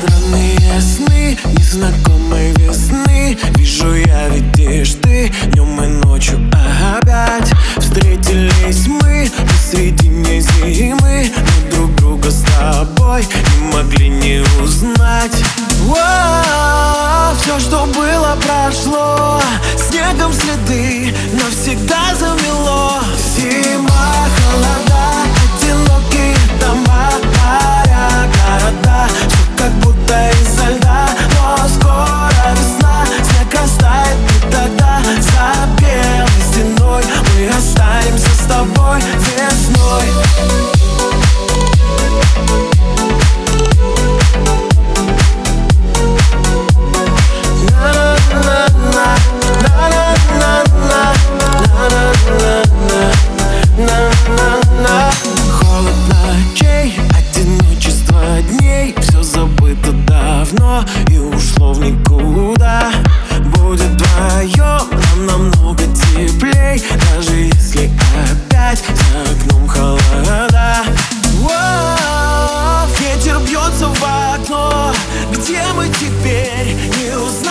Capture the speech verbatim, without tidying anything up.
Странные сны незнакомой весны. Вижу я, видишь ты, днем и ночью опять. Встретились мы посредине зимы, но друг друга с тобой не могли не узнать. Воу, все, что было, прошло, снегом следы навсегда замело. Зима, холода, одинокие дома, моря, города, все как будто изо льда. Но скоро весна, снег растает, и тогда за белой стеной мы останемся с тобой весной. Холод ночей, одиночество дней, все забыто давно и ушло в никуда. Будет вдвоем нам намного теплей, даже если опять за окном холода. Воу, ветер бьется в окно, где мы теперь, не узнаем.